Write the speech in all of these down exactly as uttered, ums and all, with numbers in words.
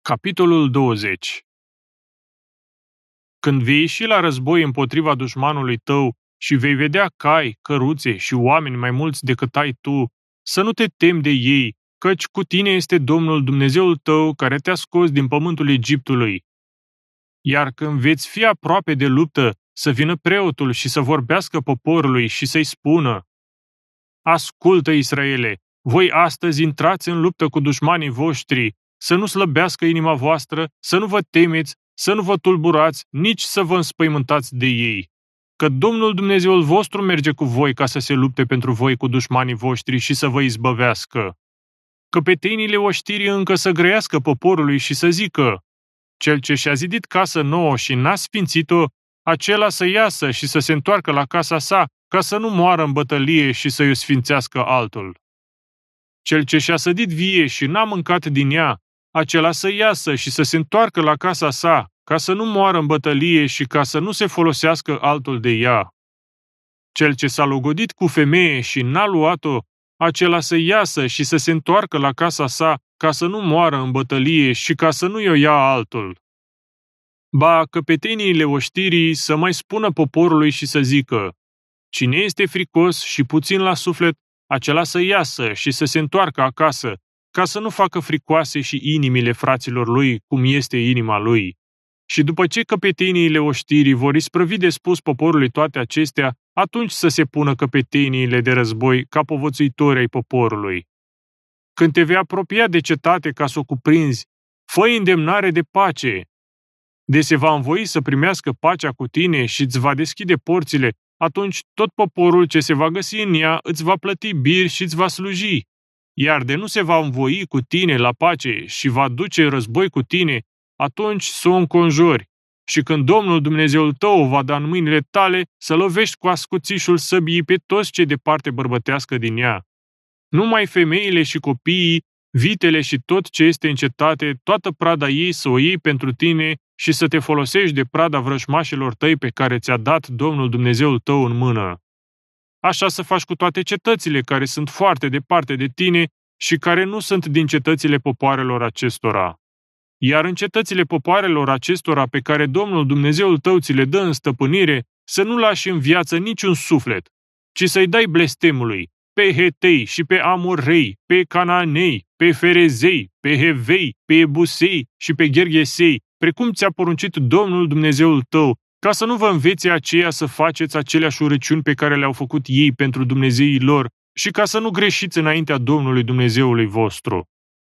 Capitolul douăzeci. Când vei ieși la război împotriva dușmanului tău și vei vedea cai, căruțe și oameni mai mulți decât ai tu, să nu te temi de ei, căci cu tine este Domnul Dumnezeul tău care te-a scos din pământul Egiptului. Iar când veți fi aproape de luptă, să vină preotul și să vorbească poporului și să-i spună: Ascultă, Israele, voi astăzi intrați în luptă cu dușmanii voștri, să nu slăbească inima voastră, să nu vă temeți, să nu vă tulburați, nici să vă înspăimântați de ei. Că Domnul Dumnezeul vostru merge cu voi ca să se lupte pentru voi cu dușmanii voștri și să vă izbăvească. Căpetenile oștirii încă să grăiască poporului și să zică: Cel ce și-a zidit casă nouă și n-a sfințit-o, acela să iasă și să se întoarcă la casa sa, ca să nu moară în bătălie și să-i o sfințească altul. Cel ce și-a sădit vie și n-a mâncat din ea, acela să iasă și să se întoarcă la casa sa, ca să nu moară în bătălie și ca să nu se folosească altul de ea. Cel ce s-a logodit cu femeie și n-a luat-o, acela să iasă și să se întoarcă la casa sa, ca să nu moară în bătălie și ca să nu-i o ia altul. Ba, căpeteniile oștirii să mai spună poporului și să zică: Cine este fricos și puțin la suflet, acela să iasă și să se întoarcă acasă, ca să nu facă fricoase și inimile fraților lui, cum este inima lui. Și după ce căpeteniile oștirii vor isprăvi de spus poporului toate acestea, atunci să se pună căpeteniile de război ca povățuitori ai poporului. Când te vei apropia de cetate ca să o cuprinzi, fă-i îndemnare de pace. De se va învoi să primească pacea cu tine și îți va deschide porțile, atunci tot poporul ce se va găsi în ea îți va plăti bir și îți va sluji. Iar de nu se va învoi cu tine la pace și va duce război cu tine, atunci să o înconjuri. Și când Domnul Dumnezeul tău o va da în mâinile tale, să lovești cu ascuțișul săbii pe toți cei de parte bărbătească din ea. Numai femeile și copiii, vitele și tot ce este în cetate, toată prada ei să o iei pentru tine și să te folosești de prada vrăjmașilor tăi pe care ți-a dat Domnul Dumnezeul tău în mână. Așa să faci cu toate cetățile care sunt foarte departe de tine și care nu sunt din cetățile popoarelor acestora. Iar în cetățile popoarelor acestora pe care Domnul Dumnezeul tău ți le dă în stăpânire, să nu lași în viață niciun suflet, ci să-i dai blestemului, pe Hetei și pe Amorrei, pe Canaanei, pe Ferezei, pe Hevei, pe Ebusei și pe Gherghesei, precum ți-a poruncit Domnul Dumnezeul tău, ca să nu vă învețe aceia să faceți aceleași urăciuni pe care le-au făcut ei pentru dumnezeii lor și ca să nu greșiți înaintea Domnului Dumnezeului vostru.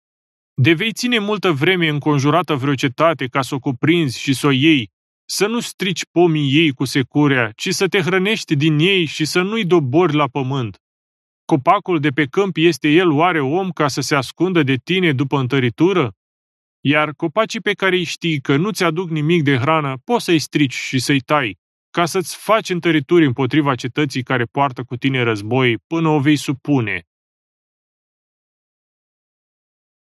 De vei ține multă vreme înconjurată vreo cetate ca să o cuprinzi și să o iei, să nu strici pomii ei cu securea, ci să te hrănești din ei și să nu-i dobori la pământ. Copacul de pe câmp este el oare om ca să se ascundă de tine după întăritură? Iar copacii pe care îi știi că nu-ți aduc nimic de hrană, poți să-i strici și să-i tai, ca să-ți faci întărituri împotriva cetății care poartă cu tine război până o vei supune.